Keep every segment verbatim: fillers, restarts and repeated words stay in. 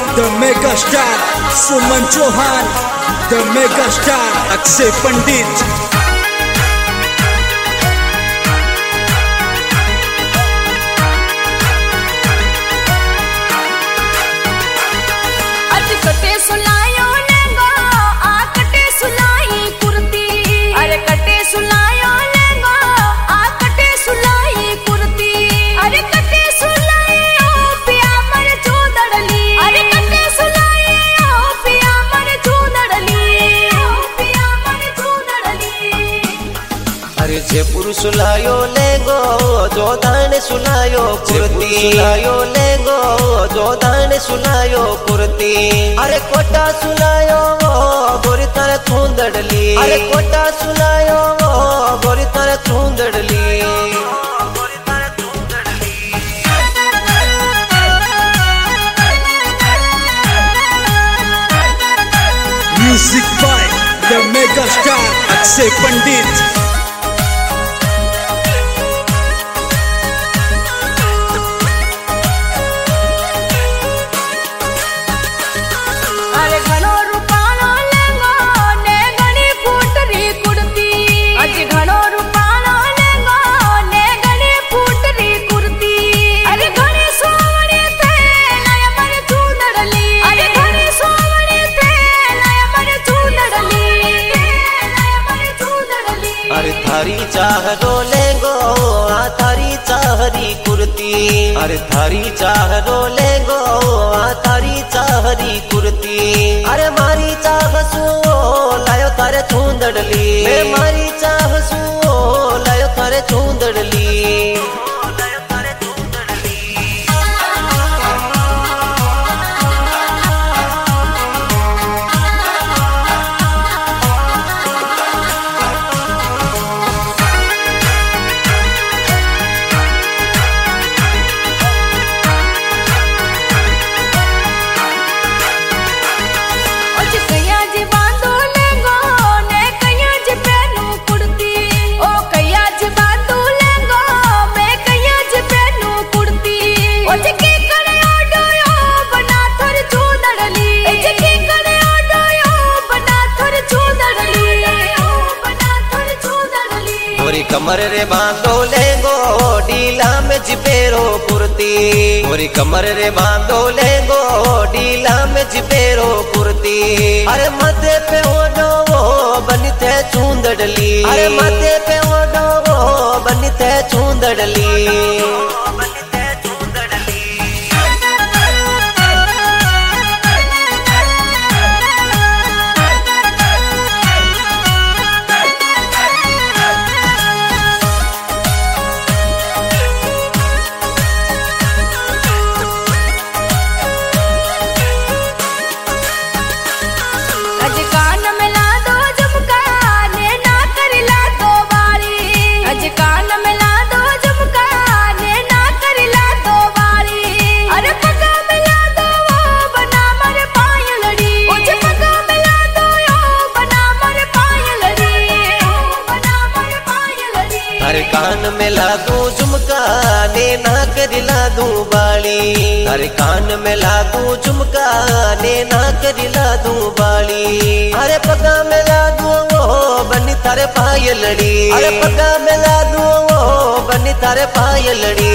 The mega star Suman Chauhan, the mega star Akshay Pandit. कटे सुलायो लेंगो आ कटे सुलाई कुर्ती, अरे कटे सुलायो लेंगो आ कटे सुलाई कुर्ती, अरे कटे सुलाई ओ पिया मर चूदड़ली, अरे कटे सुलाई ओ पिया मर चूदड़ली, ओ पिया मर चूदड़ली। अरे जयपुर सुलायो लेंगो जो दाने सुलायो कुर्ती, सुलायो लेंगो जो दाने सुलायो कुर्ती। अरे कोटा सुलायो गोरी तारे चूंदड़ली, अरे कोटा सुलायो गोरी तारे चूंदड़ली। Music by the mega star Akshay Pandit. अरे थारी चाह रो लेंगो आ थारी चाहरी कुर्ती, अरे थारी चाह रो लेंगो आ थारी चाहरी कुर्ती। अरे मारी चाह सुओ लायो तारे चूंदड़ली, मैं मारी चाह सुओ लायो तारे चूंदड़ली। कमर रे बांधो लेंगो डीला में जिपेरो कुर्ती, मोरी कमर रे बांधो लेंगो डीला में जिपेरो कुर्ती। अरे माथे पे ओढ़ो बनी थे चूंदड़ली, अरे माथे पे ओढ़ो बनी थे चूंदड़ली। अरे कान में ला दूं झुमका ने नाक दिला दूं बाली, अरे कान में ला दूं झुमका ने नाक दिला दूं बाली। अरे पगा में ला दूं वो बनी तारे पायलड़ी, अरे पगा में ला दूं वो बनी तारे पायलड़ी।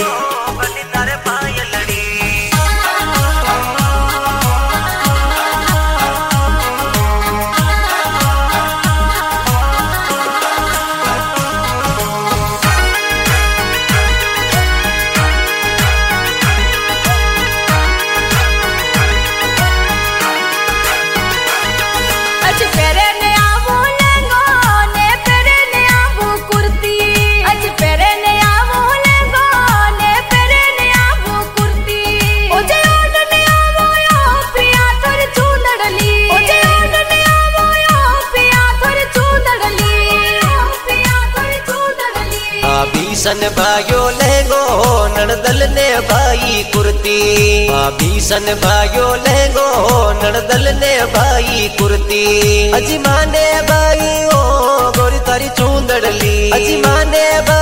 सन भायो लेंगो नड़दल ने भाई कुर्ती, भाभी सन भायो लेंगो नड़दल ने भाई कुर्ती। अजी माने भाई ओ गोरी तारी चूंदड़ली, अजी माने